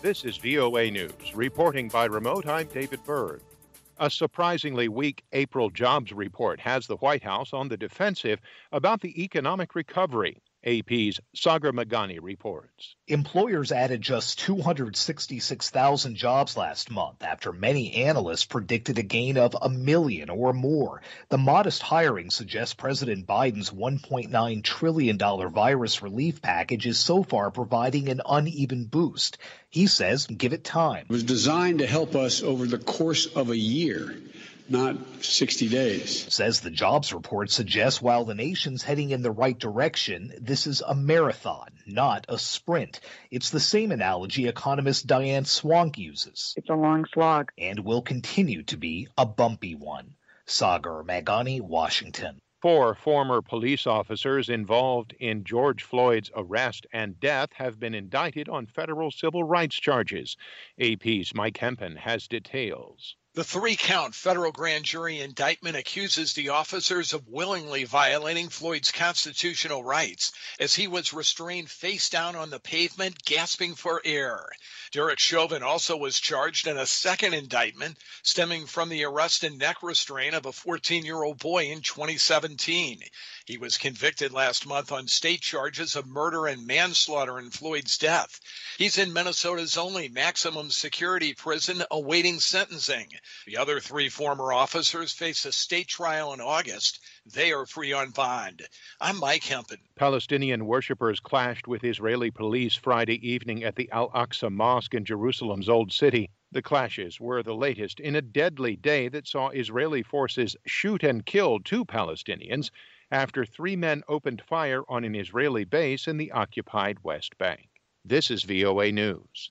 This is VOA News. Reporting by remote, I'm David Byrd. A surprisingly weak April jobs report has the White House on the defensive about the economic recovery. AP's Sagar Meghani reports. Employers added just 266,000 jobs last month after many analysts predicted a gain of 1 million or more. The modest hiring suggests President Biden's $1.9 trillion virus relief package is so far providing an uneven boost. He says, give it time. It was designed to help us over the course of a year, not 60 days. Says the jobs report suggests while the nation's heading in the right direction, this is a marathon, not a sprint. It's the same analogy economist Diane Swonk uses. It's a long slog. And will continue to be a bumpy one. Sagar Meghani, Washington. 4 former police officers involved in George Floyd's arrest and death have been indicted on federal civil rights charges. AP's Mike Hempen has details. The 3-count federal grand jury indictment accuses the officers of willingly violating Floyd's constitutional rights as he was restrained face down on the pavement, gasping for air. Derek Chauvin also was charged in a second indictment stemming from the arrest and neck restraint of a 14-year-old boy in 2017. He was convicted last month on state charges of murder and manslaughter in Floyd's death. He's in Minnesota's only maximum security prison awaiting sentencing. The other 3 former officers face a state trial in August. They are free on bond. I'm Mike Hempen. Palestinian worshippers clashed with Israeli police Friday evening at the Al-Aqsa Mosque in Jerusalem's Old City. The clashes were the latest in a deadly day that saw Israeli forces shoot and kill 2 Palestinians after 3 men opened fire on an Israeli base in the occupied West Bank. This is VOA News.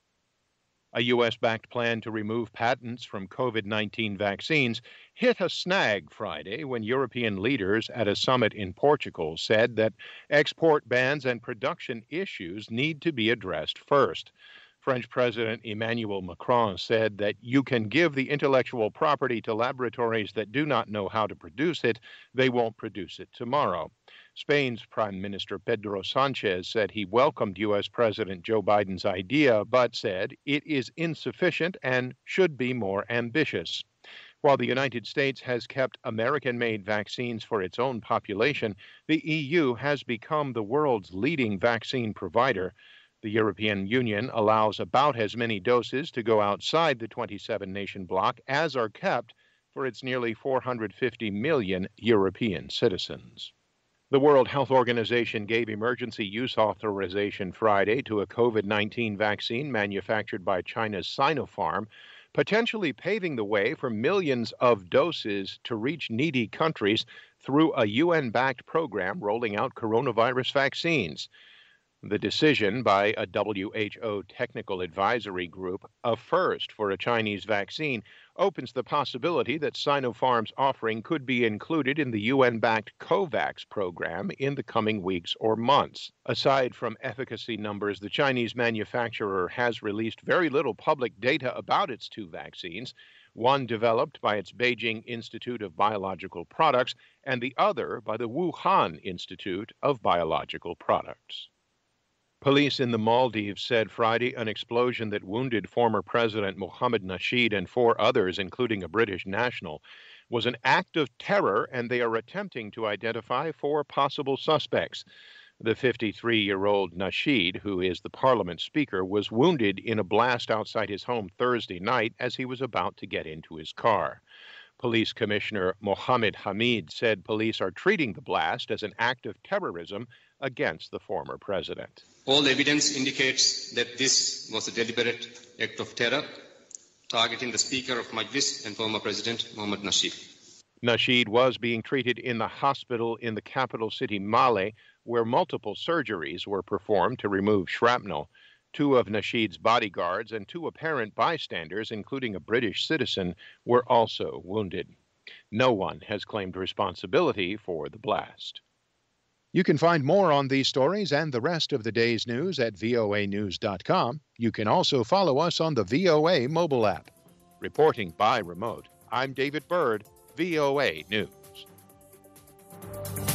A U.S.-backed plan to remove patents from COVID-19 vaccines hit a snag Friday when European leaders at a summit in Portugal said that export bans and production issues need to be addressed first. French President Emmanuel Macron said that you can give the intellectual property to laboratories that do not know how to produce it. They won't produce it tomorrow. Spain's Prime Minister Pedro Sanchez said he welcomed U.S. President Joe Biden's idea, but said it is insufficient and should be more ambitious. While the United States has kept American-made vaccines for its own population, the EU has become the world's leading vaccine provider. The European Union allows about as many doses to go outside the 27-nation bloc as are kept for its nearly 450 million European citizens. The World Health Organization gave emergency use authorization Friday to a COVID-19 vaccine manufactured by China's Sinopharm, potentially paving the way for millions of doses to reach needy countries through a UN-backed program rolling out coronavirus vaccines. The decision by a WHO technical advisory group, a first for a Chinese vaccine, opens the possibility that Sinopharm's offering could be included in the UN-backed COVAX program in the coming weeks or months. Aside from efficacy numbers, the Chinese manufacturer has released very little public data about its 2 vaccines, one developed by its Beijing Institute of Biological Products and the other by the Wuhan Institute of Biological Products. Police in the Maldives said Friday an explosion that wounded former President Mohamed Nasheed and 4 others, including a British national, was an act of terror, and they are attempting to identify 4 possible suspects. The 53-year-old Nasheed, who is the parliament speaker, was wounded in a blast outside his home Thursday night as he was about to get into his car. Police Commissioner Mohammed Hamid said police are treating the blast as an act of terrorism against the former president. All evidence indicates that this was a deliberate act of terror targeting the Speaker of Majlis and former President Mohamed Nasheed. Nasheed was being treated in the hospital in the capital city Male, where multiple surgeries were performed to remove shrapnel. 2 of Nasheed's bodyguards and 2 apparent bystanders, including a British citizen, were also wounded. No one has claimed responsibility for the blast. You can find more on these stories and the rest of the day's news at voanews.com. You can also follow us on the VOA mobile app. Reporting by remote, I'm David Byrd, VOA News.